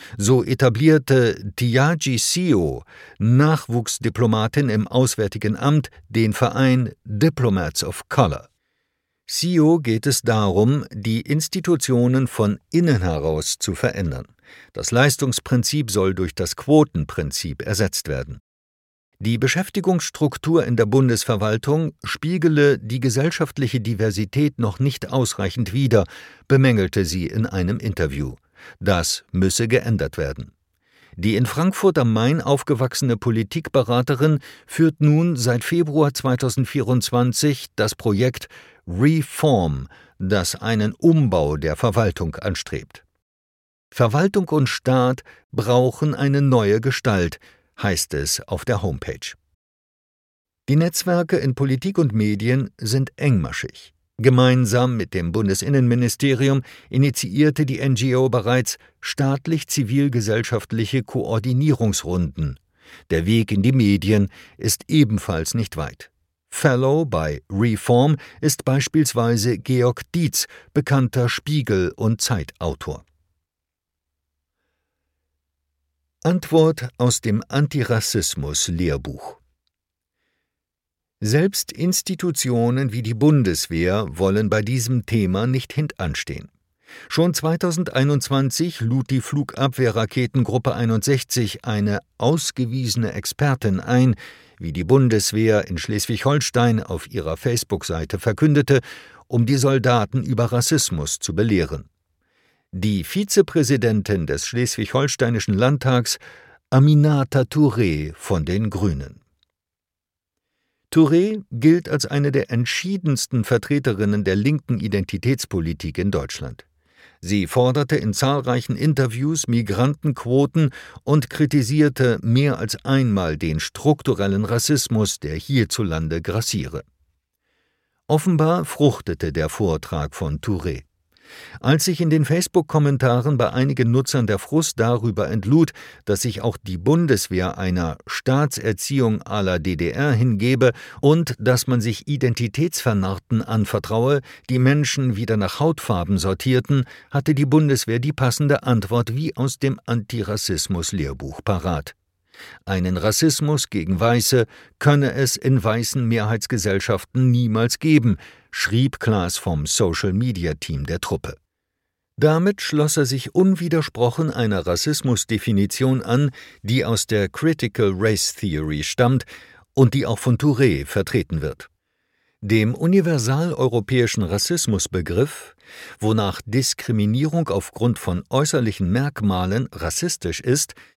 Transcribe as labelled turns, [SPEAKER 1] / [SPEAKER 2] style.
[SPEAKER 1] So etablierte Tiaji Sio, Nachwuchsdiplomatin im Auswärtigen Amt, den Verein Diplomats of Color. Sio geht es darum, die Institutionen von innen heraus zu verändern. Das Leistungsprinzip soll durch das Quotenprinzip ersetzt werden. Die Beschäftigungsstruktur in der Bundesverwaltung spiegele die gesellschaftliche Diversität noch nicht ausreichend wider, bemängelte sie in einem Interview. Das müsse geändert werden. Die in Frankfurt am Main aufgewachsene Politikberaterin führt nun seit Februar 2024 das Projekt Reform, das einen Umbau der Verwaltung anstrebt. Verwaltung und Staat brauchen eine neue Gestalt, heißt es auf der Homepage. Die Netzwerke in Politik und Medien sind engmaschig. Gemeinsam mit dem Bundesinnenministerium initiierte die NGO bereits staatlich-zivilgesellschaftliche Koordinierungsrunden. Der Weg in die Medien ist ebenfalls nicht weit. Fellow bei Reform ist beispielsweise Georg Dietz, bekannter Spiegel- und Zeitautor. Antwort aus dem Antirassismus-Lehrbuch. Selbst Institutionen wie die Bundeswehr wollen bei diesem Thema nicht hintanstehen. Schon 2021 lud die Flugabwehrraketengruppe 61 eine ausgewiesene Expertin ein, wie die Bundeswehr in Schleswig-Holstein auf ihrer Facebook-Seite verkündete, um die Soldaten über Rassismus zu belehren. Die Vizepräsidentin des Schleswig-Holsteinischen Landtags, Aminata Touré von den Grünen. Touré gilt als eine der entschiedensten Vertreterinnen der linken Identitätspolitik in Deutschland. Sie forderte in zahlreichen Interviews Migrantenquoten und kritisierte mehr als einmal den strukturellen Rassismus, der hierzulande grassiere. Offenbar fruchtete der Vortrag von Touré. Als sich in den Facebook-Kommentaren bei einigen Nutzern der Frust darüber entlud, dass sich auch die Bundeswehr einer Staatserziehung à la DDR hingebe und dass man sich Identitätsvernarrten anvertraue, die Menschen wieder nach Hautfarben sortierten, hatte die Bundeswehr die passende Antwort wie aus dem Antirassismus-Lehrbuch parat. Einen Rassismus gegen Weiße könne es in weißen Mehrheitsgesellschaften niemals geben, schrieb Klaas vom Social-Media-Team der Truppe. Damit schloss er sich unwidersprochen einer Rassismusdefinition an, die aus der Critical Race Theory stammt und die auch von Touré vertreten wird. Dem universal-europäischen Rassismusbegriff, wonach Diskriminierung aufgrund von äußerlichen Merkmalen rassistisch ist,